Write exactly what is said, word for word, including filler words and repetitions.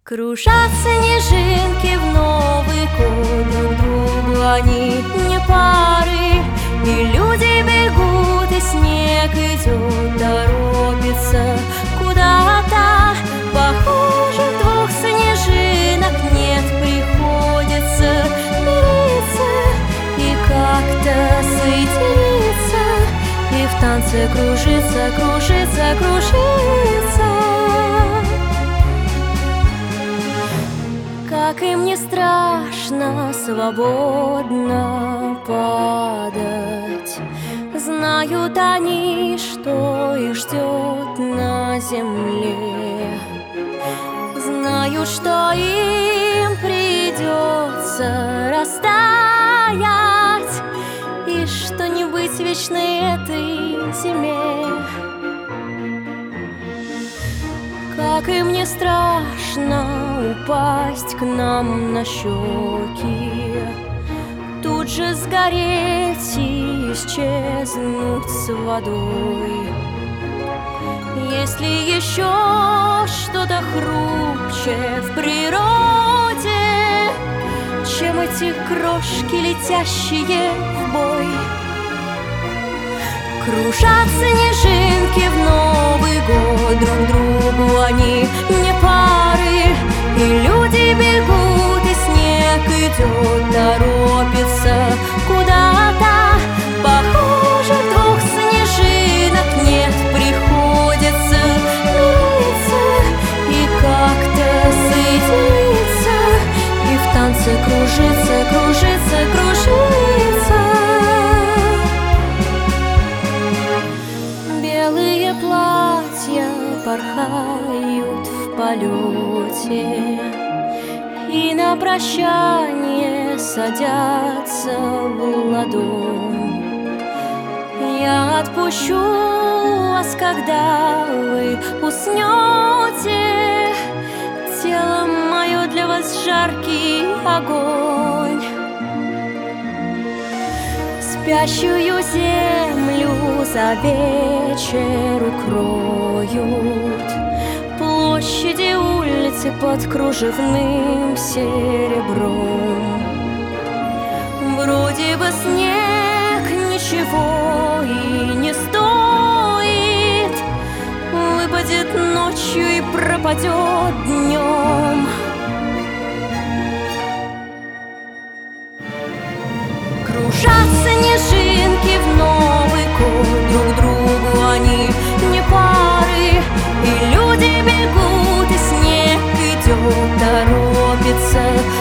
Кружат снежинки в Новый год, друг другу они не пары. И люди бегут, и снег идет, торопится куда-то. Похожих двух снежинок нет, приходится мириться и как-то соединиться, и в танце кружится, кружится, кружится. Как им не страшно свободно падать, знают они, что их ждет на земле. Знают, что им придется растаять, и что не быть вечной этой зиме. Как им не страшно упасть к нам на щеки, тут же сгореть и исчезнуть с водой. Если еще что-то хрупче в природе, чем эти крошки, летящие в бой. Кружат снежинки в Новый год, друг другу они не пары. И люди бегут, и снег идет, торопится куда-то. Похожих двух снежинок нет, приходится мириться и как-то соединиться, и в танце кружится, кружится, кружится. Белые платья порхают в полете, и на прощание садятся в ладонь. Я отпущу вас, когда вы уснете, тело мое для вас жаркий огонь. Спящую землю за вечер укроют площади, улицы под кружевным серебром. Вроде бы снег ничего и не стоит, выпадет ночью и пропадет днем. Кружат снежинки в Новый год, друг другу они не пары. И люди бегут, и снег идет, торопится